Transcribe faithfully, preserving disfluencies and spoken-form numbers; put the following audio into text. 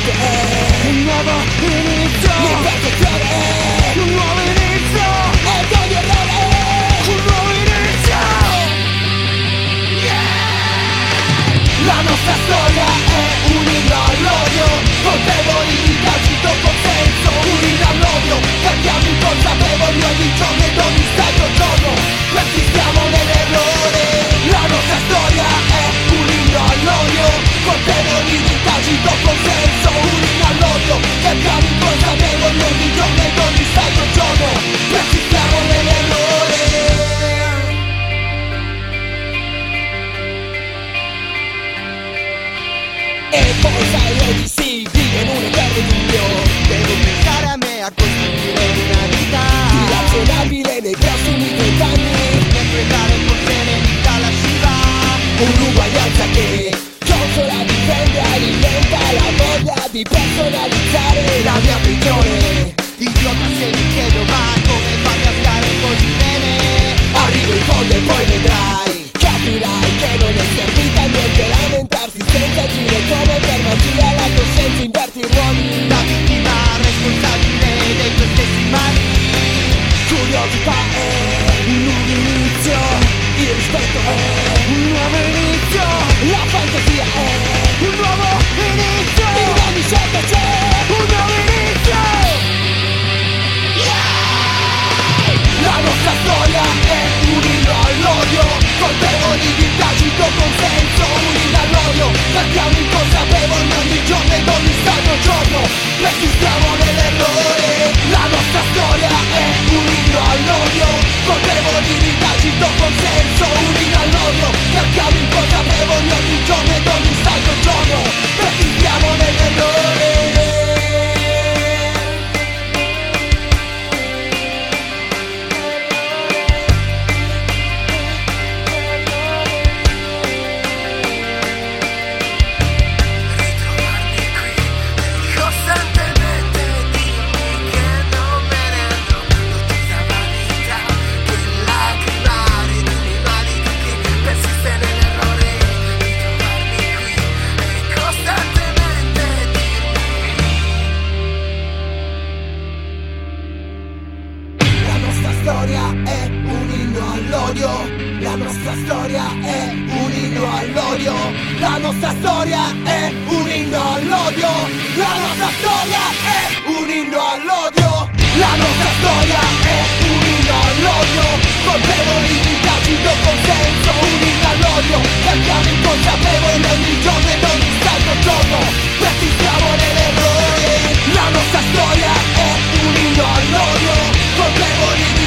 inizio è un nuovo inizio, l'imperfezione è un nuovo inizio, ed ogni errore è un nuovo inizio. Yeah! La nostra storia è un inno all'odio, colpevoli di tacito consenso, un inno all'odio, cambiamo inconsapevoli ogni giorno ed ogni istante al giorno, persistiamo nell'errore. La nostra storia è un inno all'odio, colpevoli di tacito consenso, un inno all'odio, cambiamo inconsapevoli ogni giorno ed ogni istante al giorno, persistiamo nell'errore. E poi sai io di sì, vive in un eterno dubbio, devo pensare a me a costruire una vita irrazionabile nei prossimi trent'anni, per pregare forse nemica la sciva, un'uguaglianza che consola, difende, alimenta la voglia di personalizzare la mia prigione. Idiota se mi chiedo ma come fai a stare così bene, arrivo in fondo e poi vedrai, capirai che non è servita a niente lamentarsi senza agire come per magia, la coscienza inverti i ruoli, la vittima responsabile dei tuoi stessi mali. Curiosità è un nuovo inizio, il rispetto è un nuovo inizio, la fantasia è un nuovo inizio, in ogni scelta c'è un nuovo inizio. Yeah! La nostra storia è un inno all'odio, colpevoli di tacito consenso, un inno all'odio, cambiamo inconsapevoli ogni giorno ed ogni istante al giorno, persistiamo nell'errore. La nostra storia è un inno all'odio, colpevoli di tacito consenso, un inno all'odio, cambiamo inconsapevoli ogni giorno ed ogni istante al giorno, persistiamo nell'errore. La nostra storia è un inno all'odio, la nostra storia è un inno all'odio, la nostra storia è un inno all'odio, la nostra storia è un inno all'odio, colpevoli di tacito consenso, un inno all'odio, cambiamo inconsapevoli ogni giorno ed ogni istante al giorno, persistiamo nell'errore. La nostra storia è un inno all'odio, colpevoli di